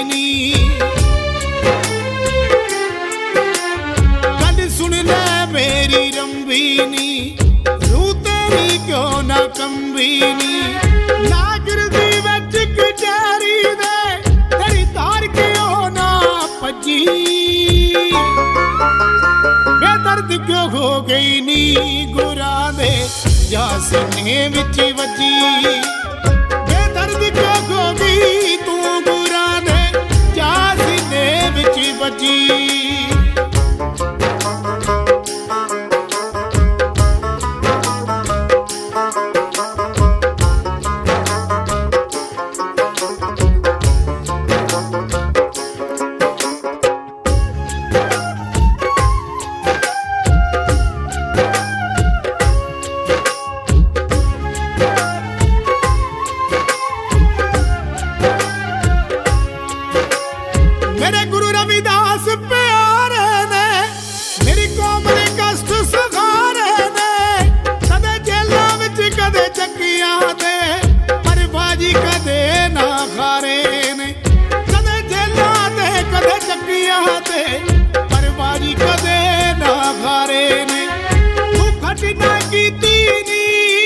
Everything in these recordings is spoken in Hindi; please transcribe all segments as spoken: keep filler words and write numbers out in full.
नी गल सुन ले मेरी रंबी नी रू तेरी क्यों ना कंबी नी नागरदी विच कचहरी दे तेरी तार क्यों ना भजी बेदर्द क्यों हो गई नी गुरा दे जा सीने विच वजी बेदर्द क्यों हो गई तू गुरा दे जा सीने विच वजी मेरे गुरु रविदास प्यारे ने मेरी कौम ने कष्ट सहारे ने कदे जेलां विच कदे चक्कियां दे पर बाजी कदे ना खारे ने कदे जेलां दे कदे चक्कियां दे पर बाजी कदे ना खारे ने तू फट ना कीती नी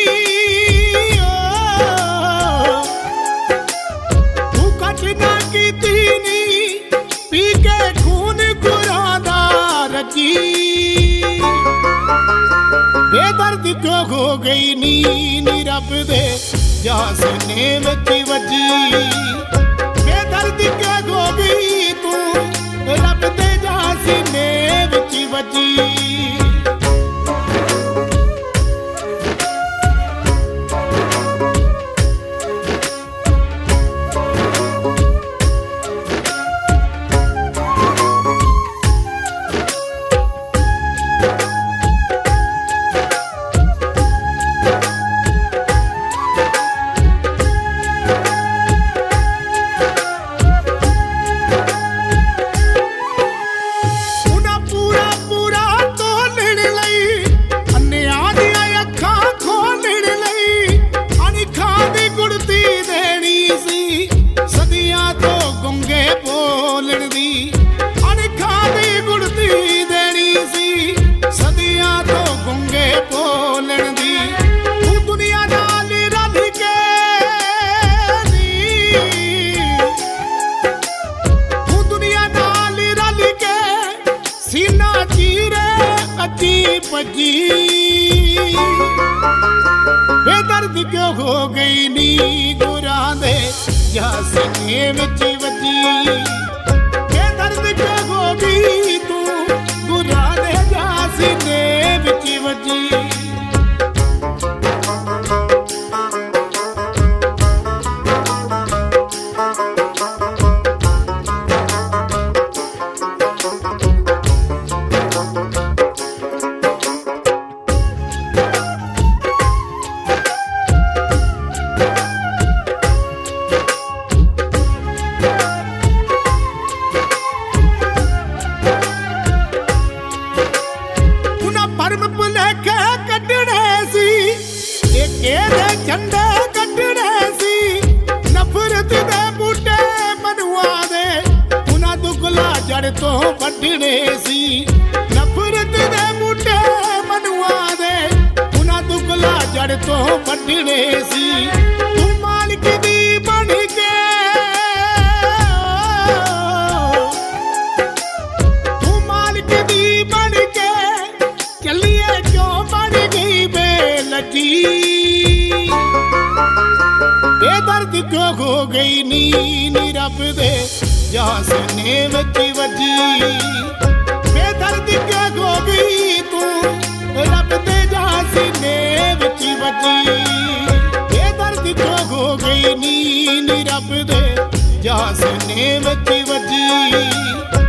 तू फट ना कीती नी पी के खून गुरादा रची बेदर्द क्यों हो गई नी नी रब दे जा सीने विच वजी बेदर्द क्यों हो गई तू रब दे जा सीने विच वजी पजी बेदर्द क्यों हो गई नी गुरा दे जा सीने विच वजी बेदर्द क्यों हो गई तू गुरा दे जा सीने विच वजी झंडे कटने सी नफरत दे बूटे मनुआ दे उन्हां दुगला जड़ तो वढने सी नफरत दे बूटे मनुआ दे उन्हां दुगला जड़ तो वढने सी तू मालिक दी बन के तू मालिक दी बन के चलिए क्यों बन गई बेलजी बेदर्द क्यों हो गई नी नी रब दे जा सीने विच वजी बेदर्द क्यों हो गई तू रब दे जा सीने विच वजी बेदर्द क्यों हो गई नी नी रब दे जा सीने विच वजी